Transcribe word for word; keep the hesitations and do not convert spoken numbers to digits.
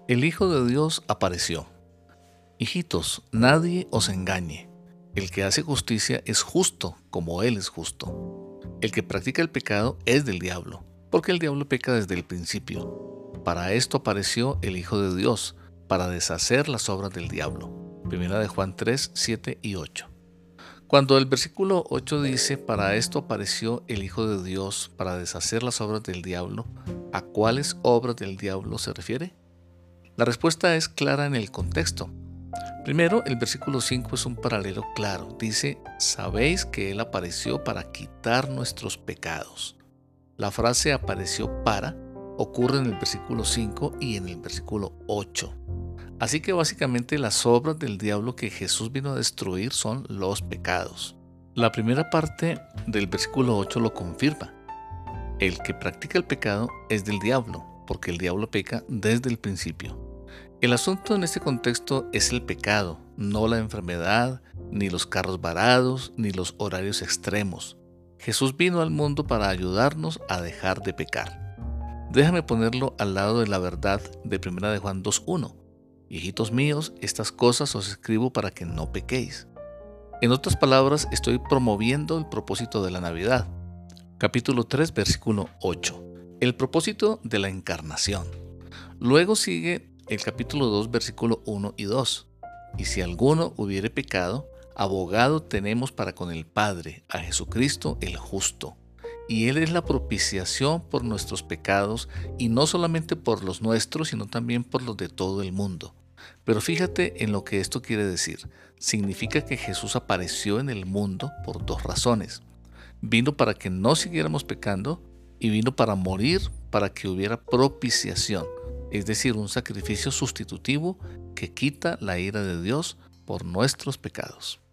El Hijo de Dios apareció. Hijitos, nadie os engañe. El que hace justicia es justo como Él es justo. El que practica el pecado es del diablo, porque el diablo peca desde el principio. Para esto apareció el Hijo de Dios, para deshacer las obras del diablo. Primera de Juan tres, siete y ocho. Cuando el versículo ocho dice, para esto apareció el Hijo de Dios, para deshacer las obras del diablo, ¿a cuáles obras del diablo se refiere? La respuesta es clara en el contexto. Primero, el versículo cinco es un paralelo claro. Dice, sabéis que Él apareció para quitar nuestros pecados. La frase apareció para ocurre en el versículo cinco y en el versículo ocho. Así que básicamente las obras del diablo que Jesús vino a destruir son los pecados. La primera parte del versículo ocho lo confirma. El que practica el pecado es del diablo, porque el diablo peca desde el principio. El asunto en este contexto es el pecado, no la enfermedad, ni los carros varados, ni los horarios extremos. Jesús vino al mundo para ayudarnos a dejar de pecar. Déjame ponerlo al lado de la verdad de Primera de Juan dos uno. Hijitos míos, estas cosas os escribo para que no pequéis. En otras palabras, estoy promoviendo el propósito de la Navidad. Capítulo tres, versículo ocho. El propósito de la encarnación. Luego sigue el capítulo dos, versículo uno y dos. Y si alguno hubiere pecado, abogado tenemos para con el Padre, a Jesucristo el justo. Y Él es la propiciación por nuestros pecados, y no solamente por los nuestros, sino también por los de todo el mundo. Pero fíjate en lo que esto quiere decir. Significa que Jesús apareció en el mundo por dos razones. Vino para que no siguiéramos pecando, y vino para morir para que hubiera propiciación, es decir, un sacrificio sustitutivo que quita la ira de Dios por nuestros pecados.